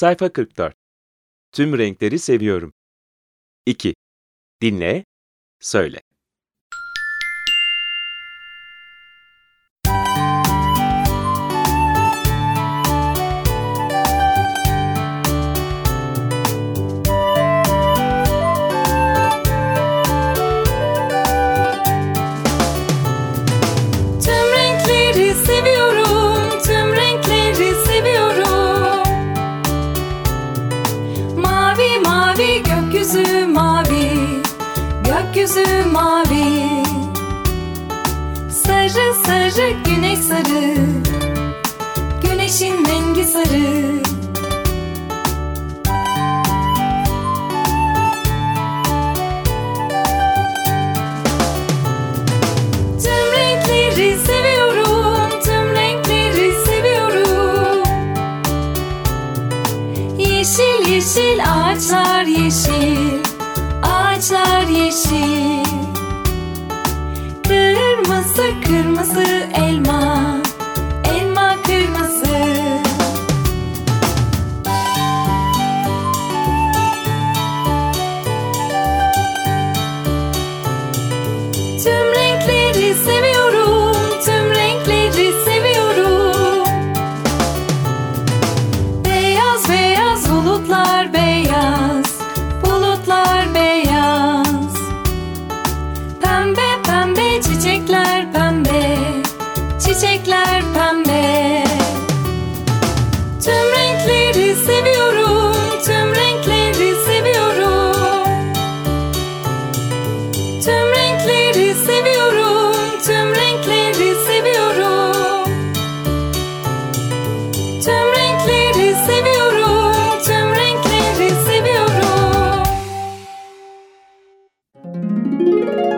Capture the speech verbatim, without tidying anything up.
Sayfa kırk dört. Tüm renkleri seviyorum. iki. Dinle, söyle. Tüm renkleri seviyorum, tüm renkleri seviyorum. Mavi mavi gökyüzü mavi, gökyüzü mavi. Sarı sarı güneş sarı, güneşin rengi sarı. Tüm renkleri seviyorum, tüm renkleri seviyorum. Yeşil yeşil ağaçlar yeşil, ağaçlar yeşil. Kırmızı kırmızı elma, elma kırmızı. Tüm renkleri seviyorum, tüm renkleri seviyorum. Beyaz beyaz bulutlar beyaz, bulutlar beyaz. Pembe pembe çiçekler pembe, çiçekler pembe. Tüm renkleri seviyorum, tüm renkleri seviyorum. Tüm renkleri seviyorum, tüm renkleri seviyorum. Tüm renkleri seviyorum, tüm renkleri seviyorum.